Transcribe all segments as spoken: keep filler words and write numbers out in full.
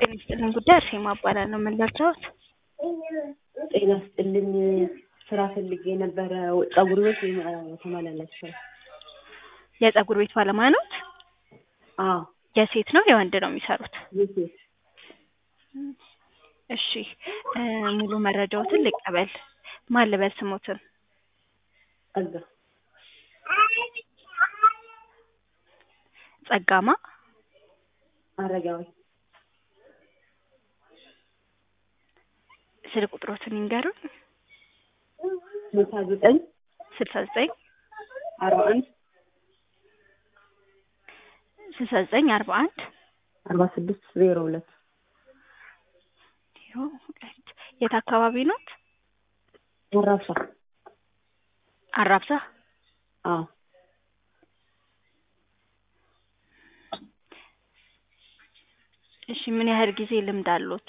ጤና ይስጥልኝ ጉዳይ አርሴማ እባላለሁ። ምን ልርዳዎት? ጤና ይስጥልኝ ስራ ፈልጌ ነበረ። ፀጉር ቤት ተመላላሽ ስራ። የፀጉር ቤት ባለሙያ ነዎት? አዎ። የሴት ነው የወንድ ነው የሚሰሩት? የሴት። እሺ ሙሉ መረጃዎትን ልቀበል። ማን ልበል ስሞትን? ጸጋ። ጸጋማ አረጋዊ። ስልክ ቁጥሮትን ይንገሩን። ስልሳ ዘጠኝ ስልሳ ዘጠኝ አርባ አንድ ስልሳ ዘጠኝ አርባ አንድ አርባ ስድስት ዜሮ ሁለት። የት አካባቢ ኖት? አራብሳ። አራብሳ? አዎ። እሺ ምን ያህል ጊዜ ልምድ አሉት?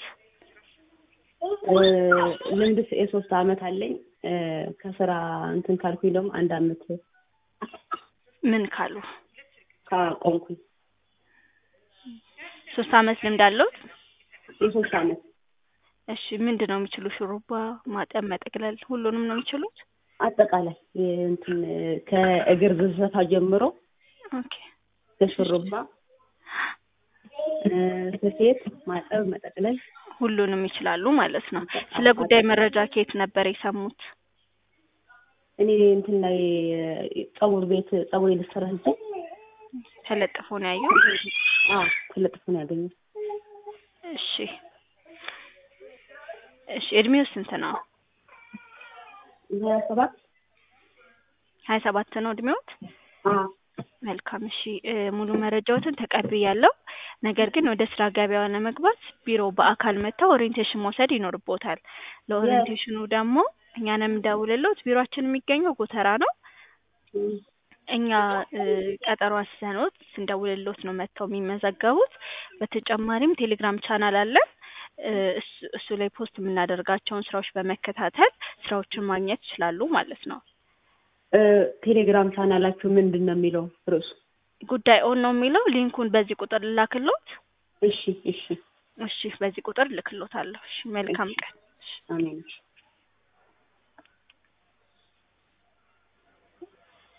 ልምድ የሶስት አመት አለኝ። ከስራ እንትን ካልኩኝ ደግሞ አንድ አመት። ምን ካሉ? ካቆምኩኝ። ሶስት አመት ልምድ አለዎት? የሶስት አመት። እሺ ምንድነው የሚችሉ? ሹሩባ ማጠብ፣ መጠቅለል ሁሉንም ነው የሚችሉት? አጠቃላይ እንትን ከእግር ብዛታ ጀምሮ ኦኬ። ከሹሩባ ስፌት፣ ማጠብ፣ መጠቅለል ሁሉንም ይችላሉ ማለት ነው። ስለ ጉዳይ መረጃ ከየት ነበር የሰሙት? እኔ እንትን ላይ ፀጉር ቤት ፀጉር ልሰራ እንጂ ተለጥፎ ነው ያየው? አዎ ተለጥፎ ነው ያገኘው። እሺ እሺ እድሜው ስንት ነው? ሀያ ሰባት ሀያ ሰባት ነው እድሜዎት? አዎ። መልካም እሺ ሙሉ መረጃዎትን ተቀብያለሁ። ነገር ግን ወደ ስራ ገበያው ለመግባት ቢሮ በአካል መጥተው ኦሪንቴሽን መውሰድ ይኖርቦታል። ለኦሪንቴሽኑ ደግሞ እኛንም ደውልልዎት። ቢሮአችን የሚገኘው ጎተራ ነው። እኛ ቀጠሮ አስይዘንዎት ስንደውልልዎት ነው መጥተው የሚመዘገቡት። በተጨማሪም ቴሌግራም ቻናል አለን። እሱ ላይ ፖስት የምናደርጋቸውን ስራዎች በመከታተል ስራዎችን ማግኘት ይችላሉ ማለት ነው። ቴሌግራም ቻናላችሁ ምንድነው የሚለው ርዕሱ? ጉዳይ ኦን ነው የሚለው። ሊንኩን በዚህ ቁጥር ልላክልዎት? እሺ እሺ እሺ በዚህ ቁጥር ልክልዎታለሁ። እሺ መልካም ቀን። አሜን።